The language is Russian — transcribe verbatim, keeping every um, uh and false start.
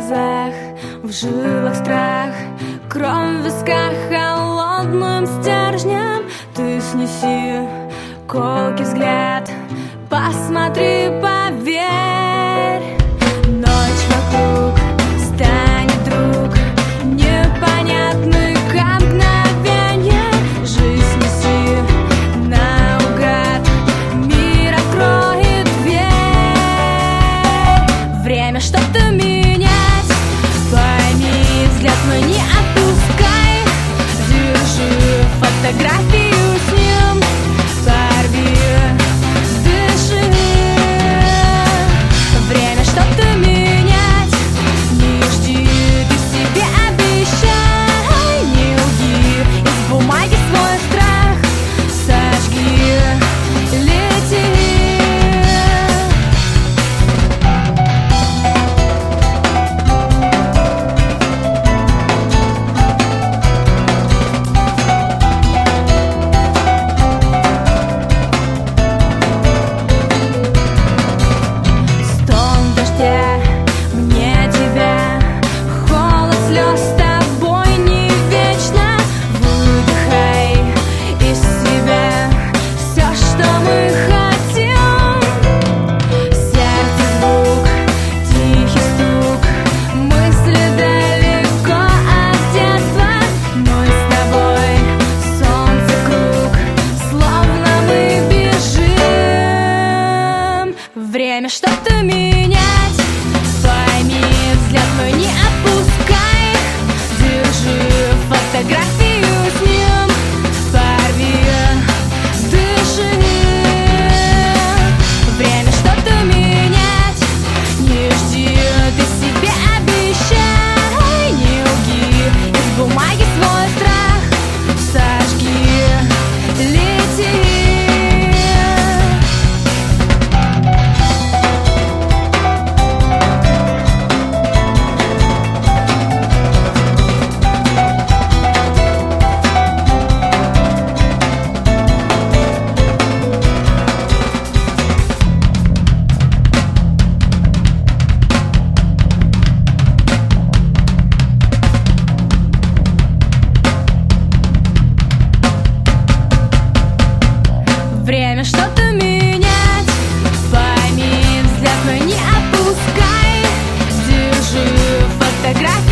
глазах, в жилах страх, кровь в висках холодным стержнем. Ты снеси колкий взгляд, посмотри, поверь. Ночь вокруг станет друг, непонятный как мгновенье. Жизнь неси наугад, мир откроет дверь. Время что-то менять, пойми, взгляд мой не отпускай. Держи фотографию с ним, порви, дыши. Время что-то менять, не жди, ты себе обещай. Не лги, из бумаги свой страх сожги, лети. Мне тебя, холод слез с тобой не вечно. Выдыхай из себя все, что мы хотим. Сердце звук, тихий стук, мысли далеко от детства. Мы с тобой, солнце круг, словно мы бежим. Время что-то менять, пойми, взгляд мой не отпускай. Держи фотографию с ним, порви, дыши. Время что-то менять, не жди, ты себе обещай. Не лги, из бумаги свой страх сожги, лети. Время что-то менять, пойми, взгляд мой не отпускай. Держи фотографию